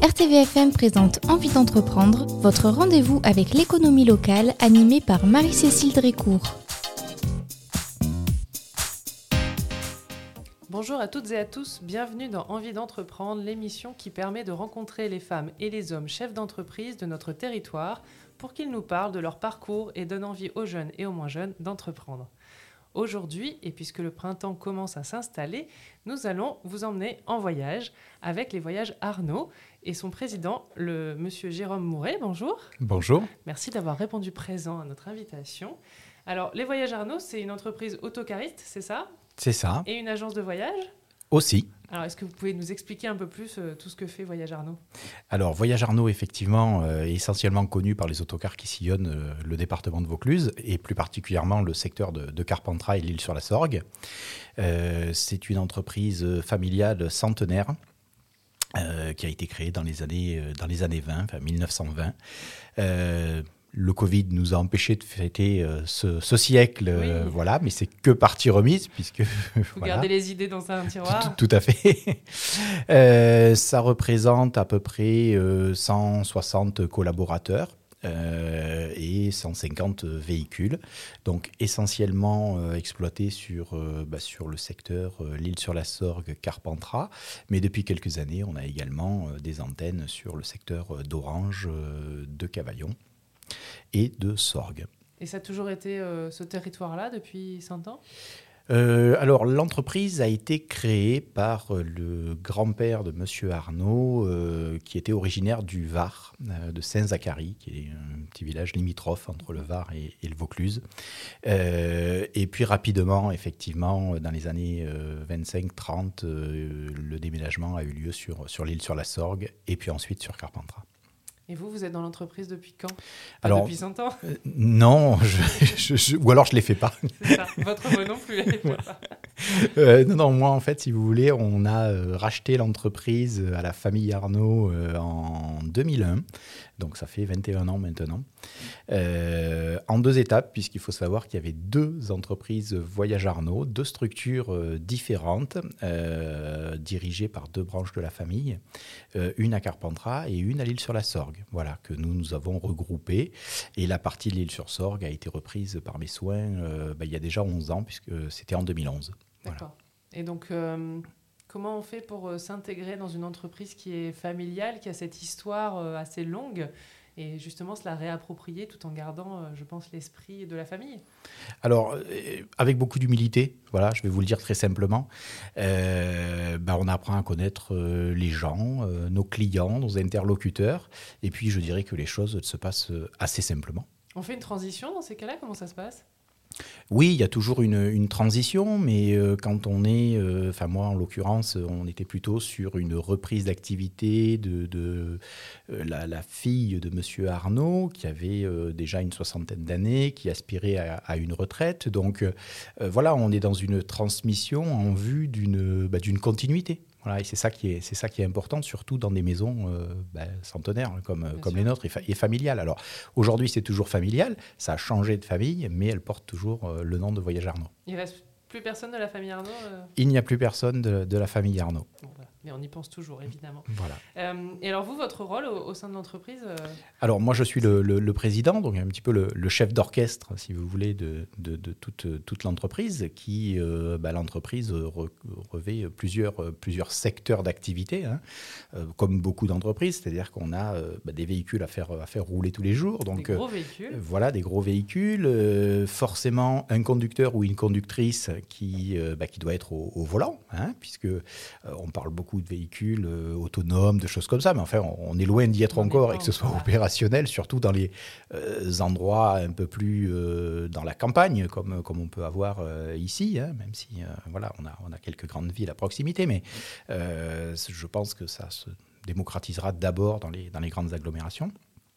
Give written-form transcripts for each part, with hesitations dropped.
RTVFM présente Envie d'entreprendre, votre rendez-vous avec l'économie locale animé par Marie-Cécile Drécourt. Bonjour à toutes et à tous, bienvenue dans Envie d'entreprendre, l'émission qui permet de rencontrer les femmes et les hommes chefs d'entreprise de notre territoire pour qu'ils nous parlent de leur parcours et donnent envie aux jeunes et aux moins jeunes d'entreprendre. Aujourd'hui, et puisque le printemps commence à s'installer, nous allons vous emmener en voyage avec les Voyages Arnaud et son président, le monsieur Jérôme Mouret. Bonjour. Bonjour. Merci d'avoir répondu présent à notre invitation. Alors, les Voyages Arnaud, c'est une entreprise autocariste, c'est ça ? C'est ça. Et une agence de voyage ? Aussi. Alors, est-ce que vous pouvez nous expliquer un peu plus tout ce que fait Voyage Arnaud ? Alors, Voyage Arnaud, effectivement, est essentiellement connu par les autocars qui sillonnent le département de Vaucluse et plus particulièrement le secteur de Carpentras et l'Isle-sur-la-Sorgue. C'est une entreprise familiale centenaire qui a été créée dans les années 20, enfin 1920. Le Covid nous a empêchés de fêter ce siècle, Oui. voilà, mais c'est que partie remise, puisque... Vous gardez les idées dans un tiroir ? Tout à fait. Ça représente à peu près 160 collaborateurs et 150 véhicules, donc essentiellement exploités sur le secteur l'Isle-sur-la-Sorgue, Carpentras, mais depuis quelques années, on a également des antennes sur le secteur d'Orange, de Cavaillon et de Sorgue. Et ça a toujours été ce territoire-là depuis 100 ans ? Alors, l'entreprise a été créée par le grand-père de Monsieur Arnaud, qui était originaire du Var, de Saint-Zacharie, qui est un petit village limitrophe entre le Var et le Vaucluse. Et puis, rapidement, effectivement, dans les années 25-30, le déménagement a eu lieu sur l'Isle-sur-la-Sorgue et puis ensuite sur Carpentras. Et vous êtes dans l'entreprise depuis quand ? Alors, depuis 100 ans ? Non, ou alors je ne les fais pas. C'est ça, votre mot non plus, elle les fait pas. Non, moi, en fait, si vous voulez, on a racheté l'entreprise à la famille Arnaud en 2001. Donc, ça fait 21 ans maintenant. En deux étapes, puisqu'il faut savoir qu'il y avait deux entreprises Voyage Arnaud, deux structures différentes, dirigées par deux branches de la famille, une à Carpentras et une à l'Isle-sur-la-Sorgue. Voilà, que nous avons regroupées. Et la partie de l'Isle-sur-Sorgue a été reprise par mes soins il y a déjà 11 ans, puisque c'était en 2011. D'accord. Voilà. Et donc, comment on fait pour s'intégrer dans une entreprise qui est familiale, qui a cette histoire assez longue, et justement se la réapproprier tout en gardant, je pense, l'esprit de la famille ? Alors, avec beaucoup d'humilité, voilà, je vais vous le dire très simplement, on apprend à connaître les gens, nos clients, nos interlocuteurs, et puis je dirais que les choses se passent assez simplement. On fait une transition dans ces cas-là ? Comment ça se passe ? Oui, il y a toujours une transition, mais quand on est... moi, en l'occurrence, on était plutôt sur une reprise d'activité de la fille de Monsieur Arnaud, qui avait déjà une soixantaine d'années, qui aspirait à une retraite. Donc, on est dans une transmission en vue d'une continuité. Voilà, et c'est ça qui est important, surtout dans des maisons centenaires comme les nôtres et familiales. Alors, aujourd'hui, c'est toujours familial, ça a changé de famille, mais elle porte toujours le nom de Voyage Arnaud. Il ne reste plus personne de la famille Arnaud Il n'y a plus personne de la famille Arnaud. Bon, voilà. Mais on y pense toujours, évidemment. Voilà. Et alors vous, votre rôle au sein de l'entreprise Alors moi, je suis le président, donc un petit peu le chef d'orchestre, si vous voulez, de toute l'entreprise, qui, l'entreprise revêt plusieurs secteurs d'activité, comme beaucoup d'entreprises, c'est-à-dire qu'on a des véhicules à faire rouler tous les jours. Donc, des gros véhicules. Voilà, des gros véhicules, forcément un conducteur ou une conductrice qui doit être au volant, puisque on parle beaucoup de véhicules autonomes, de choses comme ça, mais enfin, on est loin d'y être encore et que ce soit opérationnel, surtout dans les endroits un peu plus dans la campagne, comme on peut avoir ici, même si on a quelques grandes villes à proximité, mais je pense que ça se démocratisera d'abord dans les grandes agglomérations.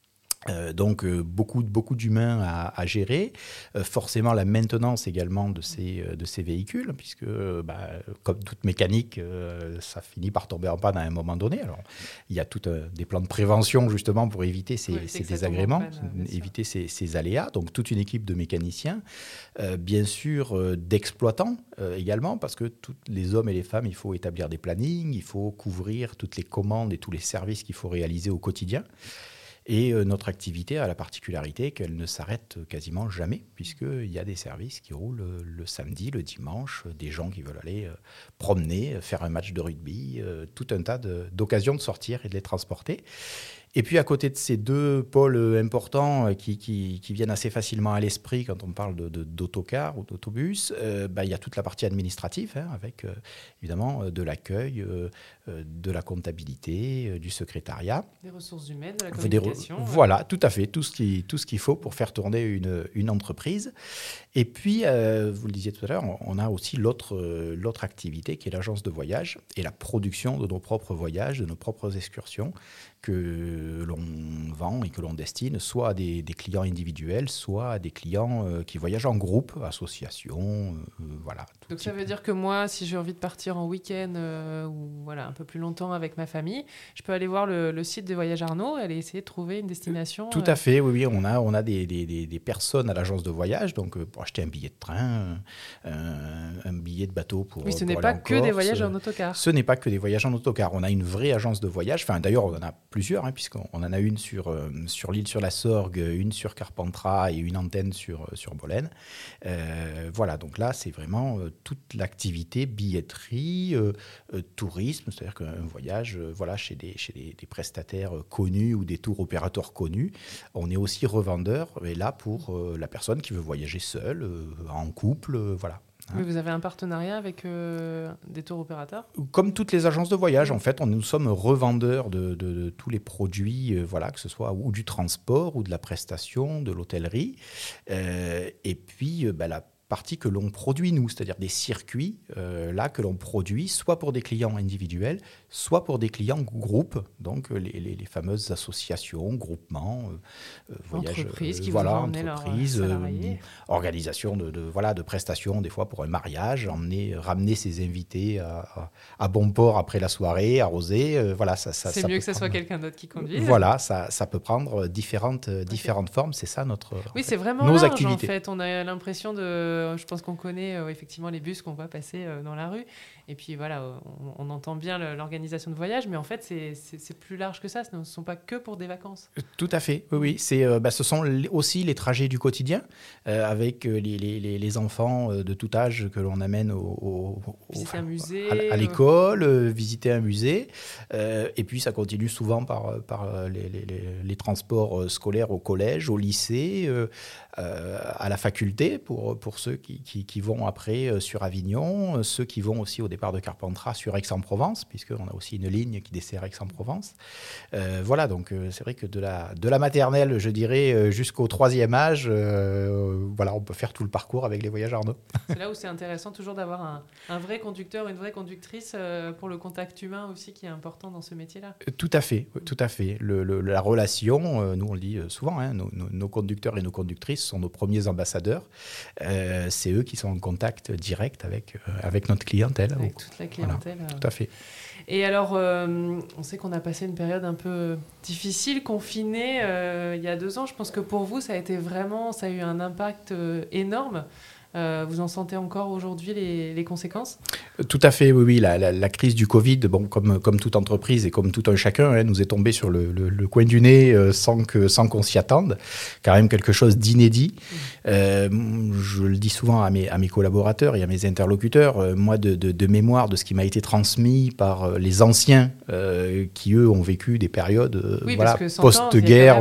Donc beaucoup d'humains à gérer, forcément la maintenance également de ces véhicules, puisque comme toute mécanique, ça finit par tomber en panne à un moment donné. Alors il y a des plans de prévention justement pour éviter ces désagréments, éviter ces aléas. Donc toute une équipe de mécaniciens, bien sûr d'exploitants également, parce que tous les hommes et les femmes, il faut établir des plannings, il faut couvrir toutes les commandes et tous les services qu'il faut réaliser au quotidien. Et notre activité a la particularité qu'elle ne s'arrête quasiment jamais, puisqu'il y a des services qui roulent le samedi, le dimanche, des gens qui veulent aller promener, faire un match de rugby, tout un tas d'occasions de sortir et de les transporter. Et puis à côté de ces deux pôles importants qui viennent assez facilement à l'esprit quand on parle d'autocar ou d'autobus, il y a toute la partie administrative, avec évidemment de l'accueil, de la comptabilité, du secrétariat. Des ressources humaines, de la communication. Voilà, tout à fait, tout ce qu'il faut pour faire tourner une entreprise. Et puis, vous le disiez tout à l'heure, on a aussi l'autre activité qui est l'agence de voyage et la production de nos propres voyages, de nos propres excursions, que l'on vend et que l'on destine soit à des clients individuels, soit à des clients qui voyagent en groupe, associations, voilà. Donc ça veut dire que moi, si j'ai envie de partir en week-end ou un peu plus longtemps avec ma famille, je peux aller voir le site de Voyage Arnaud et essayer de trouver une destination. Tout à fait, oui. On a des personnes à l'agence de voyage, donc pour acheter un billet de train, un billet de bateau pour. Oui, ce n'est pas que des voyages en autocar. Ce n'est pas que des voyages en autocar. On a une vraie agence de voyage. Enfin, d'ailleurs, on en a plusieurs, puisqu'on en a une sur l'île sur la Sorgue, une sur Carpentras et une antenne sur Bolène. Voilà, donc là, c'est vraiment toute l'activité billetterie, tourisme, c'est-à-dire qu'un voyage chez des prestataires connus ou des tours opérateurs connus. On est aussi revendeur, et là, pour la personne qui veut voyager seule, en couple, voilà. Mais vous avez un partenariat avec des tours opérateurs ? Comme toutes les agences de voyage, en fait, nous sommes revendeurs de tous les produits, que ce soit ou du transport, ou de la prestation, de l'hôtellerie. Et puis, la partie que l'on produit, nous, c'est-à-dire des circuits que l'on produit, soit pour des clients individuels, soit pour des clients groupes, donc les fameuses associations, groupements, voyages, entreprises qui vont emmener leurs salariés. Organisation de prestations, des fois pour un mariage, ramener ses invités à bon port après la soirée, arroser, c'est mieux que ce soit quelqu'un d'autre qui conduise. Voilà, ça peut prendre différentes formes, c'est ça c'est vraiment nos large, activités. En fait, on a l'impression je pense qu'on connaît effectivement les bus qu'on voit passer dans la rue. Et puis on entend bien l'organisation de voyage, mais en fait, c'est plus large que ça. Ce ne sont pas que pour des vacances. Tout à fait, oui. Ce sont aussi les trajets du quotidien avec les enfants de tout âge que l'on amène visiter un musée, à l'école, visiter un musée. Et puis, ça continue souvent par les transports scolaires au collège, au lycée, à la faculté pour ceux qui vont après sur Avignon, ceux qui vont aussi au départ de Carpentras sur Aix-en-Provence, puisqu'on a aussi une ligne qui dessert Aix-en-Provence. Donc c'est vrai que de la maternelle, je dirais, jusqu'au 3e âge, on peut faire tout le parcours avec les voyages Arnaud. C'est là où c'est intéressant toujours d'avoir un vrai conducteur, une vraie conductrice pour le contact humain aussi qui est important dans ce métier-là. Tout à fait, tout à fait. La relation, nous on le dit souvent, nos conducteurs et nos conductrices sont nos premiers ambassadeurs. C'est eux qui sont en contact direct avec notre clientèle. Avec toute la clientèle. Voilà, tout à fait. Et alors, on sait qu'on a passé une période un peu difficile, confinée, il y a 2 ans. Je pense que pour vous, ça a eu un impact énorme. Vous en sentez encore aujourd'hui les conséquences ? Tout à fait, oui. La crise du Covid, comme toute entreprise et comme tout un chacun, nous est tombée sur le coin du nez sans qu'on s'y attende. Quand même quelque chose d'inédit. Je le dis souvent à mes collaborateurs et à mes interlocuteurs, moi de mémoire de ce qui m'a été transmis par les anciens qui, eux, ont vécu des périodes post-guerre.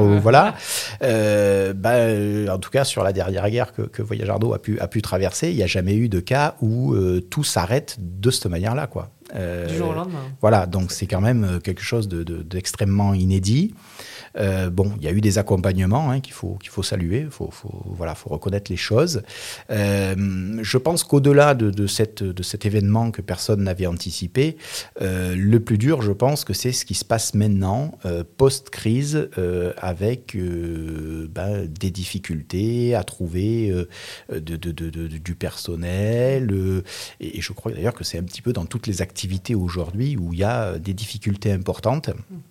En tout cas, sur la dernière guerre que Voyage Arnaud a pu traverser, il n'y a jamais eu de cas où tout s'arrête de cette manière-là, quoi. Du jour au lendemain. Voilà, donc c'est quand même quelque chose d'extrêmement inédit. Il y a eu des accompagnements qu'il faut saluer, il faut reconnaître les choses. Je pense qu'au-delà de cet événement que personne n'avait anticipé, le plus dur, je pense que c'est ce qui se passe maintenant, post-crise, avec des difficultés à trouver du personnel. Et je crois d'ailleurs que c'est un petit peu dans toutes les activités aujourd'hui où il y a des difficultés importantes.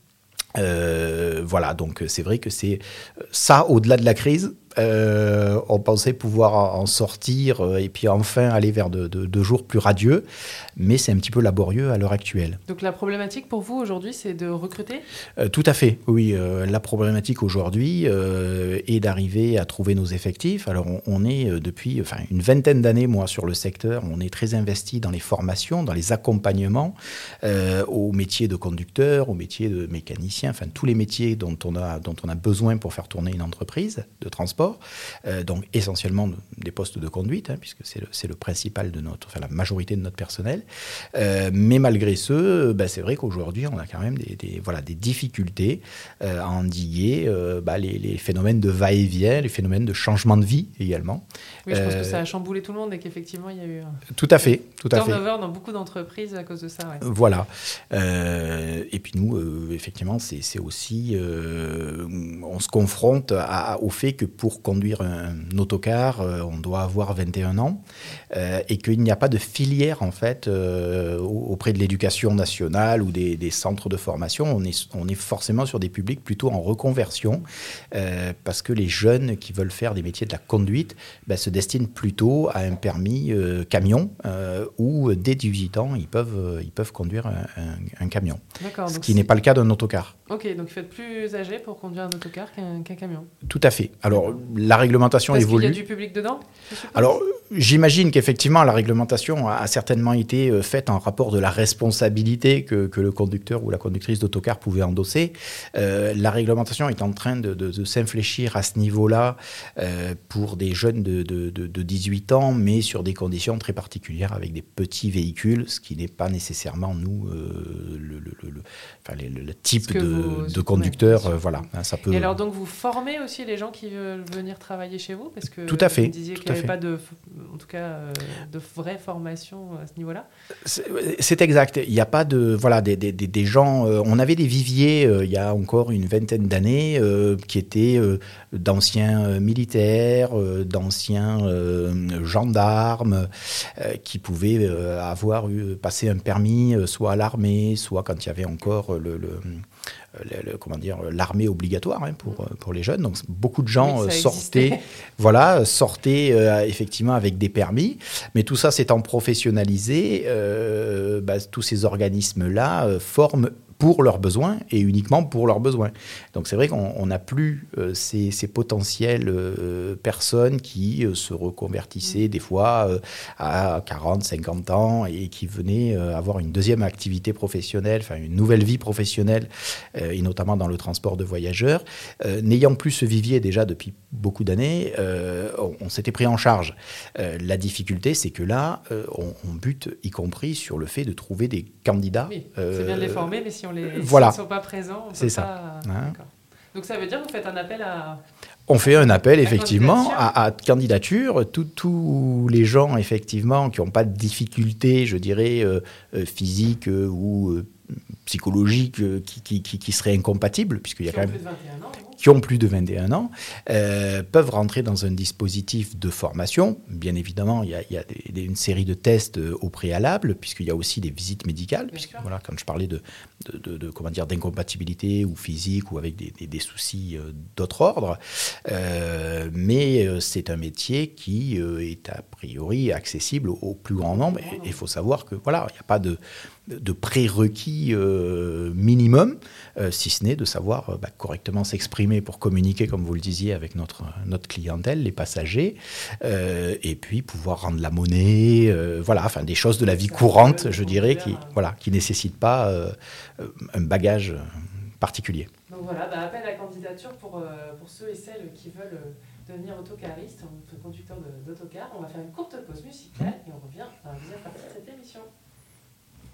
Donc c'est vrai que c'est ça, au-delà de la crise, on pensait pouvoir en sortir et puis enfin aller vers de jours plus radieux, mais c'est un petit peu laborieux à l'heure actuelle. Donc la problématique pour vous aujourd'hui, c'est de recruter ? Tout à fait, oui. La problématique aujourd'hui est d'arriver à trouver nos effectifs. Alors on est depuis une vingtaine d'années, moi, sur le secteur, on est très investi dans les formations, dans les accompagnements au métier de conducteur, au métier de mécanicien, tous les métiers dont on a besoin pour faire tourner une entreprise de transport. Donc essentiellement des postes de conduite, puisque c'est le principal de la majorité de notre personnel. Mais malgré ce, c'est vrai qu'aujourd'hui, on a quand même des difficultés à endiguer les phénomènes de va-et-vient, les phénomènes de changement de vie également. Oui, je pense que ça a chamboulé tout le monde et qu'effectivement, il y a eu tout à fait. turnover dans beaucoup d'entreprises à cause de ça. Ouais. Voilà. Et puis nous, effectivement, c'est aussi... on se confronte au fait que pour conduire un autocar, on doit avoir 21 ans et qu'il n'y a pas de filière, en fait, auprès de l'éducation nationale ou des centres de formation. On est forcément sur des publics plutôt en reconversion parce que les jeunes qui veulent faire des métiers de la conduite se destinent plutôt à un permis camion où dès 18 ans, ils peuvent conduire un camion. D'accord, ce qui n'est pas le cas d'un autocar. Ok, donc il faut être plus âgé pour conduire un autocar qu'un camion. Tout à fait. Alors, la réglementation évolue. Parce qu'il y a du public dedans ? Alors, j'imagine qu'effectivement, la réglementation a certainement été faite en rapport de la responsabilité que le conducteur ou la conductrice d'autocar pouvait endosser. La réglementation est en train de s'infléchir à ce niveau-là pour des jeunes de 18 ans, mais sur des conditions très particulières, avec des petits véhicules, ce qui n'est pas nécessairement, nous, le type de conducteur. Voilà, ça peut... Et alors, donc, vous formez aussi les gens qui veulent venir travailler chez vous ? Parce que tout à fait. Vous disiez qu'il n'y avait pas de vraie formation à ce niveau-là. C'est exact. Il n'y a pas des gens... on avait des viviers il y a encore une vingtaine d'années qui étaient d'anciens militaires, d'anciens gendarmes qui pouvaient avoir passé un permis soit à l'armée, soit quand il y avait encore l'armée obligatoire pour les jeunes. Donc beaucoup de gens sortaient effectivement avec des permis, mais tout ça s'étant professionnalisé, tous ces organismes-là forment pour leurs besoins et uniquement pour leurs besoins. Donc c'est vrai qu'on n'a plus ces potentielles personnes qui se reconvertissaient des fois à 40, 50 ans et qui venaient avoir une deuxième activité professionnelle, une nouvelle vie professionnelle, et notamment dans le transport de voyageurs. N'ayant plus ce vivier déjà depuis beaucoup d'années, on s'était pris en charge. La difficulté, c'est que là, on bute y compris sur le fait de trouver des candidats. Oui, c'est bien de les former, mais si ils ne sont pas présents, on peut c'est ça. pas... D'accord. Donc ça veut dire que vous faites un appel à... On fait un appel, effectivement, à candidature. Tous les gens, effectivement, qui n'ont pas de difficultés, je dirais, physiques ou psychologiques qui seraient incompatibles, puisqu'il y a quand même... qui ont plus de 21 ans, peuvent rentrer dans un dispositif de formation. Bien évidemment, il y a une série de tests au préalable, puisqu'il y a aussi des visites médicales. Voilà, quand je parlais d'incompatibilité ou physique ou avec des soucis d'autre ordre. Mais c'est un métier qui est a priori accessible au plus grand nombre. Et il faut savoir que voilà, il n'y a pas de prérequis minimum, si ce n'est de savoir correctement s'exprimer pour communiquer, comme vous le disiez, avec notre clientèle, les passagers, et puis pouvoir rendre la monnaie, des choses de la vie courante, je dirais, qui ne nécessitent pas un bagage particulier. Donc voilà, appel à candidature pour ceux et celles qui veulent devenir autocaristes, conducteurs d'autocar. On va faire une courte pause musicale et on revient dans la deuxième partie de cette émission.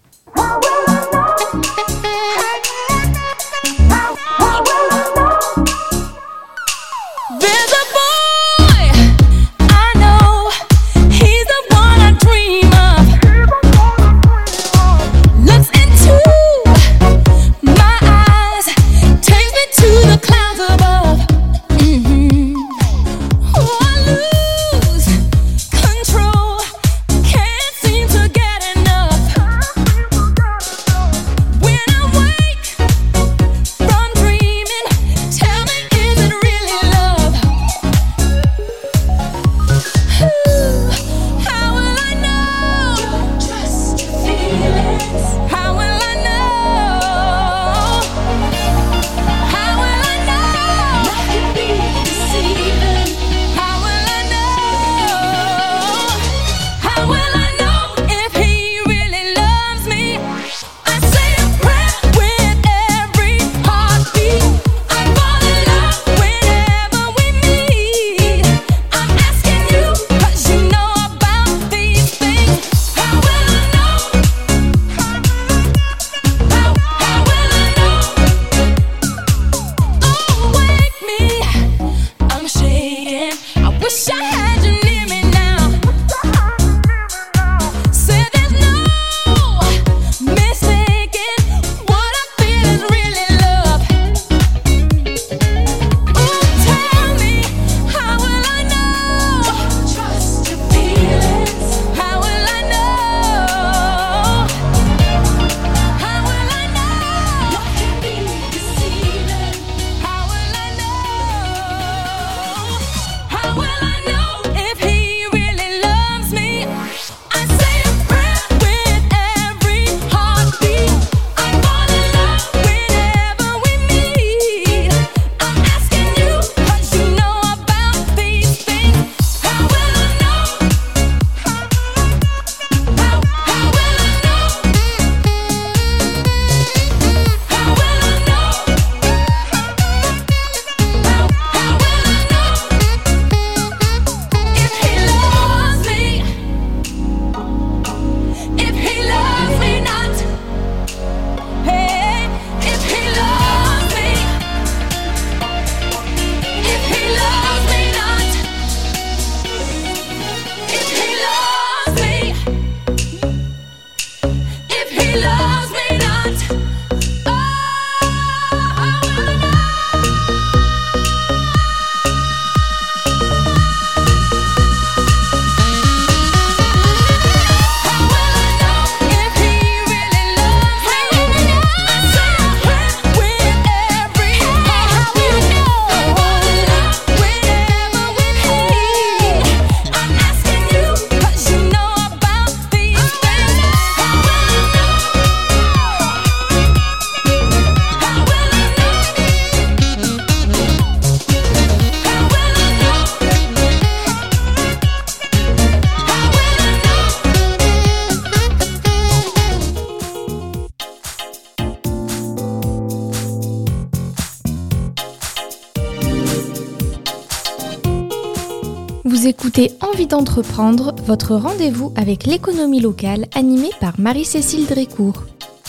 Vous écoutez Envie d'entreprendre, votre rendez-vous avec l'économie locale animé par Marie-Cécile Drécourt.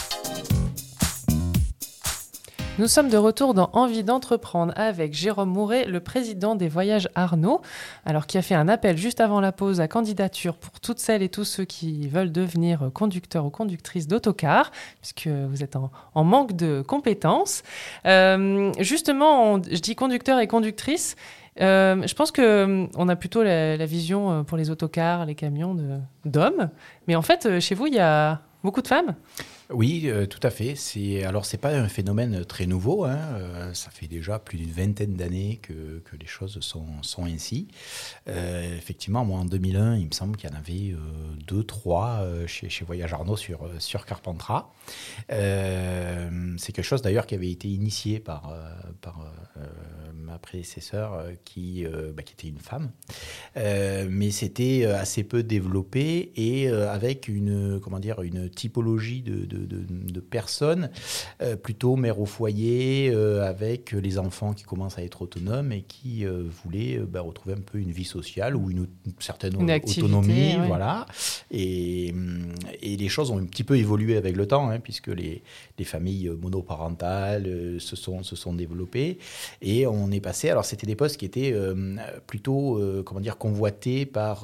Nous sommes de retour dans Envie d'entreprendre avec Jérôme Mouret, le président des Voyages Arnaud, alors qui a fait un appel juste avant la pause à candidature pour toutes celles et tous ceux qui veulent devenir conducteurs ou conductrices d'autocar, puisque vous êtes en manque de compétences. Justement, je dis conducteurs et conductrices. Je pense qu'on a plutôt la vision pour les autocars, les camions d'hommes. Mais en fait, chez vous, il y a beaucoup de femmes ? Oui, tout à fait. C'est pas un phénomène très nouveau. Ça fait déjà plus d'une vingtaine d'années que les choses sont ainsi. Effectivement, moi, en 2001, il me semble qu'il y en avait 2-3 chez Voyage Arnaud sur Carpentras. C'est quelque chose d'ailleurs qui avait été initié par ma prédécesseur qui était une femme. Mais c'était assez peu développé et avec une typologie de de personnes, plutôt mères au foyer, avec les enfants qui commencent à être autonomes et qui voulaient retrouver un peu une vie sociale ou une certaine autonomie. Ouais. Voilà. Et les choses ont un petit peu évolué avec le temps, puisque les familles monoparentales se sont développées. Et on est passé... Alors, c'était des postes qui étaient plutôt, convoités par,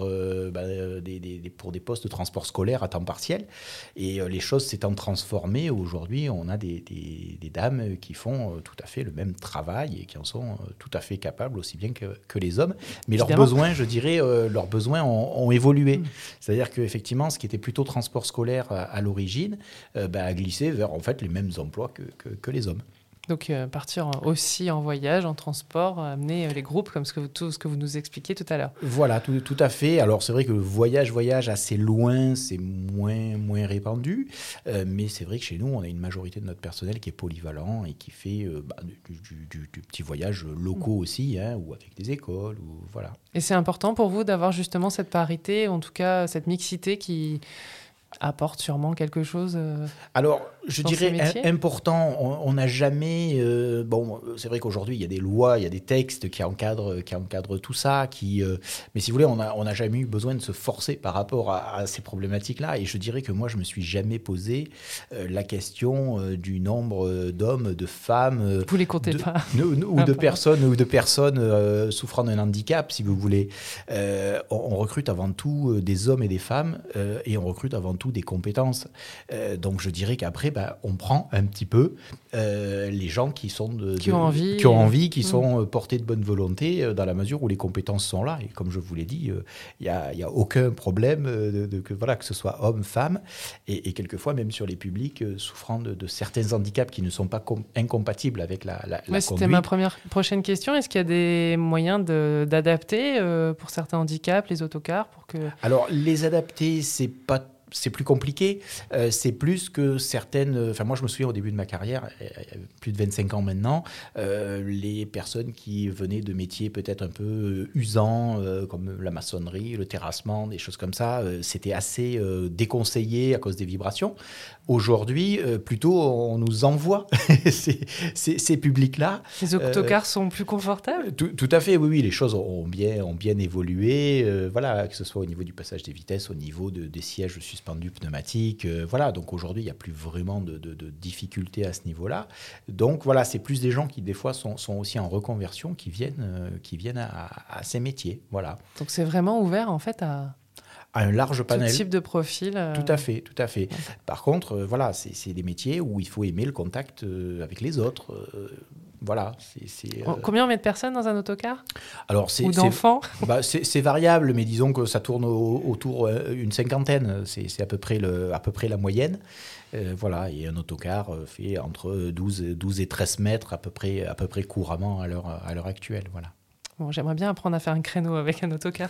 pour des postes de transport scolaire à temps partiel. Et les choses s'étant transformées, aujourd'hui, on a des dames qui font tout à fait le même travail et qui en sont tout à fait capables, aussi bien que les hommes. Mais leurs besoins, je dirais, ont évolué. C'est-à-dire qu'effectivement, ce qui était plutôt transport scolaire à l'origine, a glissé vers en fait les mêmes emplois que les hommes. Donc partir aussi en voyage, en transport, amener les groupes, comme tout ce que vous nous expliquiez tout à l'heure. Voilà, tout à fait. Alors c'est vrai que le voyage assez loin, c'est moins répandu. Mais c'est vrai que chez nous, on a une majorité de notre personnel qui est polyvalent et qui fait du petit voyage locaux aussi, ou avec des écoles. Voilà. Et c'est important pour vous d'avoir justement cette parité, en tout cas cette mixité qui apporte sûrement quelque chose. Alors, je dirais important. On n'a jamais... c'est vrai qu'aujourd'hui, il y a des lois, il y a des textes qui encadrent tout ça. Mais si vous voulez, on n'a jamais eu besoin de se forcer par rapport à ces problématiques-là. Et je dirais que moi, je ne me suis jamais posé la question du nombre d'hommes, de femmes... Vous ne les comptez pas. Ou de personnes souffrant d'un handicap, si vous voulez. On recrute avant tout des hommes et des femmes, et on recrute avant tout des compétences. Donc je dirais qu'après, on prend un petit peu les gens qui sont qui ont envie, qui sont portés de bonne volonté, dans la mesure où les compétences sont là. Et comme je vous l'ai dit, il y a aucun problème que ce soit homme, femme, et quelquefois même sur les publics souffrant de certains handicaps qui ne sont pas incompatibles avec la conduite. C'était ma prochaine question. Est-ce qu'il y a des moyens d'adapter pour certains handicaps les autocars pour que... Alors les adapter, c'est plus compliqué, c'est plus que certaines... Enfin, moi, je me souviens au début de ma carrière, il y a plus de 25 ans maintenant, les personnes qui venaient de métiers peut-être un peu usants, comme la maçonnerie, le terrassement, des choses comme ça, c'était assez déconseillé à cause des vibrations. Aujourd'hui, plutôt, on nous envoie ces publics-là. Les autocars sont plus confortables ? Tout à fait, oui, les choses ont bien évolué, que ce soit au niveau du passage des vitesses, au niveau des sièges suspendus pneumatiques, donc aujourd'hui, il n'y a plus vraiment de difficultés à ce niveau-là. Donc voilà, c'est plus des gens qui, des fois, sont aussi en reconversion, qui viennent à ces métiers, voilà. Donc c'est vraiment ouvert, en fait, à un large panel. Tout type de profil. Tout à fait. Par contre, c'est des métiers où il faut aimer le contact avec les autres. Combien on met de personnes dans un autocar ? Alors, ou d'enfants ? C'est variable, mais disons que ça tourne autour une cinquantaine. C'est à peu près la moyenne. Et un autocar fait entre 12 et 13 mètres à peu près couramment à l'heure actuelle. Voilà. Bon, j'aimerais bien apprendre à faire un créneau avec un autocar.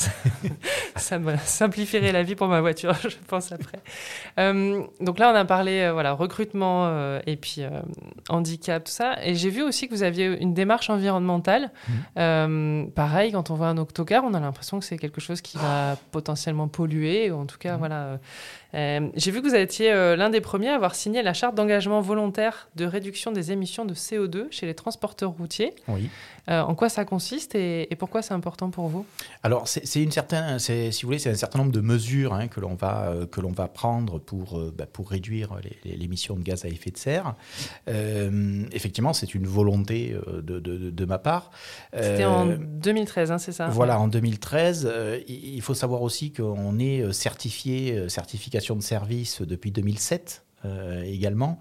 Ça me simplifierait la vie pour ma voiture, je pense, après. Donc là, on a parlé recrutement et puis handicap, tout ça. Et j'ai vu aussi que vous aviez une démarche environnementale. Pareil, quand on voit un autocar, on a l'impression que c'est quelque chose qui va potentiellement polluer. Ou en tout cas, j'ai vu que vous étiez l'un des premiers à avoir signé la charte d'engagement volontaire de réduction des émissions de CO2 chez les transporteurs routiers. Oui. En quoi ça consiste et pourquoi c'est important pour vous ? Alors, c'est un certain nombre de mesures que l'on va prendre pour réduire l'émission de gaz à effet de serre. Effectivement, c'est une volonté de ma part. C'était en 2013, c'est ça ? Voilà, en 2013. Il faut savoir aussi qu'on est certification de service depuis 2007. Également.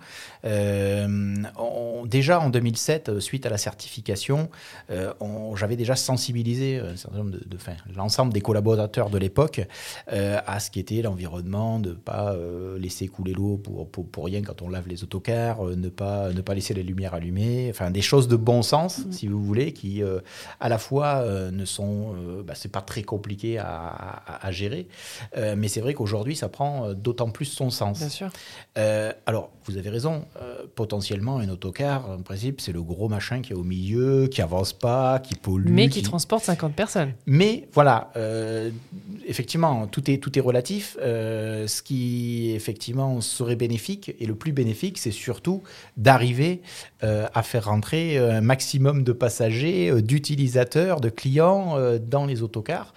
Déjà en 2007, suite à la certification, j'avais déjà sensibilisé l'ensemble des collaborateurs de l'époque à ce qu'était l'environnement, de ne pas laisser couler l'eau pour rien quand on lave les autocars, ne pas laisser les lumières allumées, des choses de bon sens, si vous voulez, qui à la fois ne sont... c'est pas très compliqué à gérer, mais c'est vrai qu'aujourd'hui, ça prend d'autant plus son sens. Bien sûr. Alors, vous avez raison. Potentiellement, un autocar, en principe, c'est le gros machin qui est au milieu, qui avance pas, qui pollue. Mais qui transporte 50 personnes. Mais voilà, effectivement, tout est relatif. Ce qui, effectivement, serait bénéfique, et le plus bénéfique, c'est surtout d'arriver à faire rentrer un maximum de passagers, d'utilisateurs, de clients dans les autocars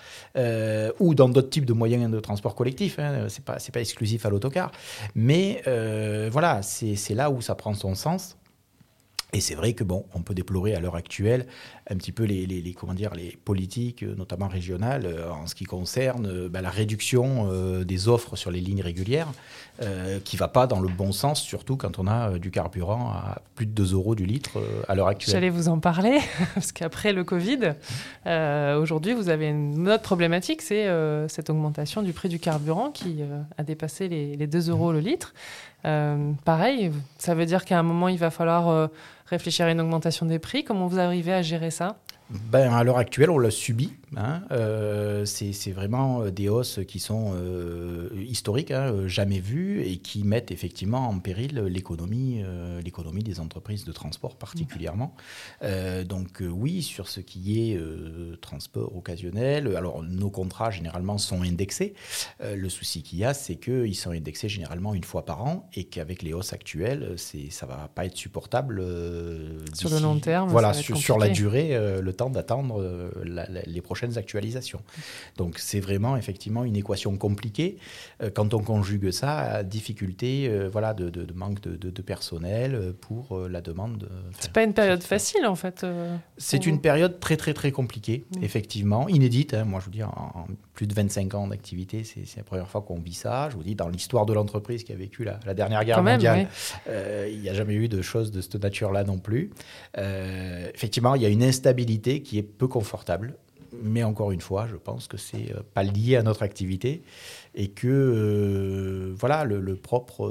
ou dans d'autres types de moyens de transport collectif. Hein. C'est pas exclusif à l'autocar. Mais voilà, c'est là où ça prend son sens. Et c'est vrai que on peut déplorer à l'heure actuelle un petit peu les politiques, notamment régionales, en ce qui concerne la réduction des offres sur les lignes régulières, qui ne va pas dans le bon sens, surtout quand on a du carburant à plus de 2 € du litre à l'heure actuelle. J'allais vous en parler, parce qu'après le Covid, aujourd'hui, vous avez une autre problématique, c'est cette augmentation du prix du carburant qui a dépassé les 2 € le litre. Pareil, ça veut dire qu'à un moment, il va falloir réfléchir à une augmentation des prix. Comment vous arrivez à gérer ça ? À l'heure actuelle, on l'a subi. Hein. C'est vraiment des hausses qui sont historiques, jamais vues, et qui mettent effectivement en péril l'économie des entreprises de transport particulièrement. Donc oui, sur ce qui est transport occasionnel, alors nos contrats généralement sont indexés. Le souci qu'il y a, c'est qu'ils sont indexés généralement une fois par an, et qu'avec les hausses actuelles, ça ne va pas être supportable sur le long terme. Voilà, sur la durée, le temps d'attendre les prochaines actualisations. Donc c'est vraiment effectivement une équation compliquée quand on conjugue ça à difficulté de manque de personnel pour la demande. C'est pas une période facile en fait. C'est une période très très très compliquée, effectivement, inédite. Hein. Moi je vous dis, en plus de 25 ans d'activité, c'est la première fois qu'on vit ça. Je vous dis, dans l'histoire de l'entreprise qui a vécu la dernière guerre mondiale, il n'y a jamais eu de choses de cette nature-là non plus. Effectivement, il y a une instabilité qui est peu confortable. Mais encore une fois, je pense que c'est pas lié à notre activité et que le propre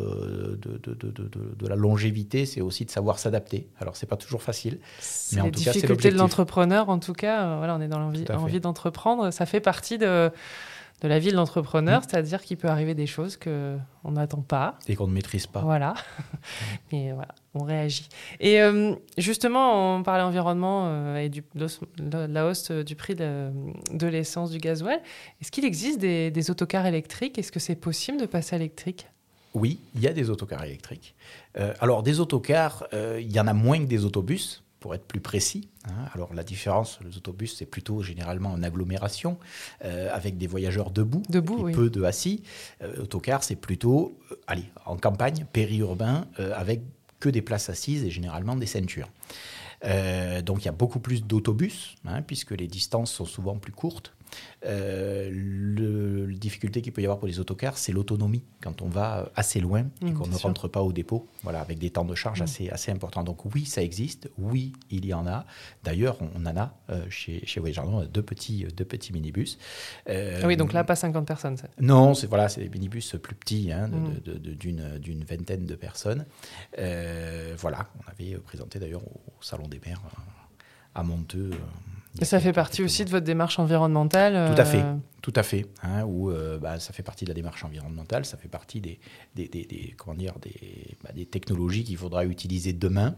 de la longévité, c'est aussi de savoir s'adapter. Alors c'est pas toujours facile, mais en tout cas c'est l'objectif. Les difficultés de l'entrepreneur, en tout cas, on est dans l'envie d'entreprendre. Ça fait partie de la vie de l'entrepreneur, c'est-à-dire qu'il peut arriver des choses qu'on n'attend pas. Et qu'on ne maîtrise pas. Voilà. Mais voilà, on réagit. Et justement, on parlait environnement et de la hausse du prix de l'essence, du gasoil. Est-ce qu'il existe des autocars électriques ? Est-ce que c'est possible de passer à l'électrique ? Oui, il y a des autocars électriques. Alors, des autocars, il y en a moins que des autobus, pour être plus précis. Alors la différence, les autobus, c'est plutôt généralement une agglomération avec des voyageurs debout et peu de assis. Autocar, c'est plutôt en campagne, périurbain, avec que des places assises et généralement des ceintures. Donc il y a beaucoup plus d'autobus, puisque les distances sont souvent plus courtes. La difficulté qu'il peut y avoir pour les autocars, c'est l'autonomie quand on va assez loin et qu'on ne rentre pas au dépôt, avec des temps de charge assez importants. Donc oui, ça existe, oui, il y en a. D'ailleurs, on en a chez Voyageurs, on a deux petits minibus. Oui, donc là, pas 50 personnes. Ça. Non, c'est des minibus plus petits, d'une vingtaine de personnes. On avait présenté d'ailleurs au Salon des maires à Monteux. Et ça fait partie aussi de votre démarche environnementale. Tout à fait. Où ça fait partie de la démarche environnementale, ça fait partie des technologies qu'il faudra utiliser demain.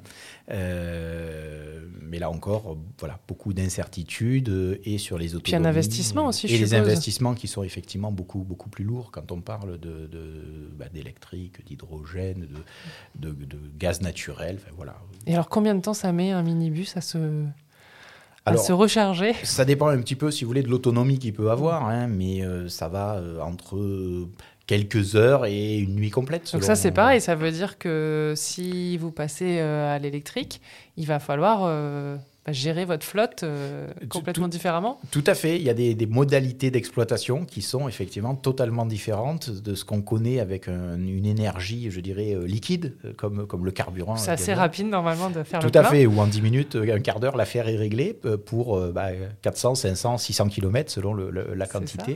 Mais là encore, beaucoup d'incertitudes et sur les autonomies. Puis un investissement aussi, et les investissements qui sont effectivement beaucoup plus lourds quand on parle d'électrique, d'hydrogène, de gaz naturel. Et alors combien de temps ça met un minibus à se recharger? Ça dépend un petit peu, si vous voulez, de l'autonomie qu'il peut avoir, mais ça va entre quelques heures et une nuit complète. Donc ça, c'est pareil, ça veut dire que si vous passez à l'électrique, il va falloir gérer votre flotte complètement différemment. Tout à fait, il y a des modalités d'exploitation qui sont effectivement totalement différentes de ce qu'on connaît avec une énergie, je dirais, liquide, comme le carburant. C'est assez rapide normalement de faire le plein. Tout à fait, ou en 10 minutes, un quart d'heure, l'affaire est réglée pour 400, 500, 600 km selon la quantité.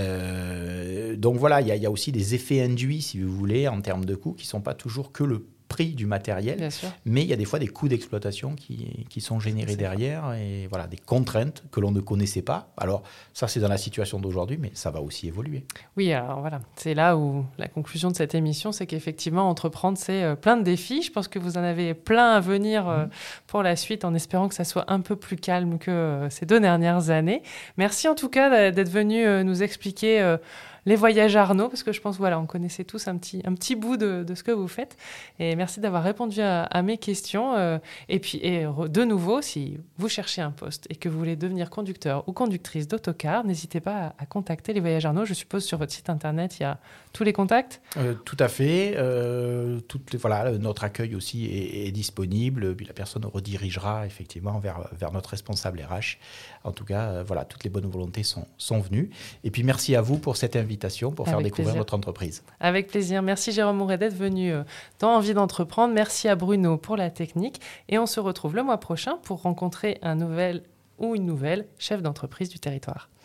Donc voilà, il y a aussi des effets induits, si vous voulez, en termes de coûts, qui ne sont pas toujours que le prix du matériel, Bien sûr. mais il y a des fois des coûts d'exploitation qui sont générés derrière et voilà, des contraintes que l'on ne connaissait pas. Alors ça, c'est dans la situation d'aujourd'hui, mais ça va aussi évoluer. Oui, alors voilà, c'est là où la conclusion de cette émission, c'est qu'effectivement, entreprendre, c'est plein de défis. Je pense que vous en avez plein à venir pour la suite, en espérant que ça soit un peu plus calme que ces 2 dernières années. Merci en tout cas d'être venu nous expliquer les voyages Arnaud, parce que je pense, voilà, on connaissait tous un petit bout de ce que vous faites. Et merci d'avoir répondu à mes questions. Et puis, de nouveau, si vous cherchez un poste et que vous voulez devenir conducteur ou conductrice d'autocar, n'hésitez pas à contacter les voyages Arnaud. Je suppose sur votre site internet, il y a tous les contacts. Tout à fait. Voilà, notre accueil aussi est disponible. Puis la personne redirigera effectivement vers notre responsable RH. En tout cas, voilà, toutes les bonnes volontés sont venues. Et puis merci à vous pour cette invitation, pour faire découvrir notre entreprise. Avec plaisir. Merci Jérôme Mouret d'être venu dans Envie d'entreprendre. Merci à Bruno pour la technique. Et on se retrouve le mois prochain pour rencontrer un nouvel ou une nouvelle chef d'entreprise du territoire.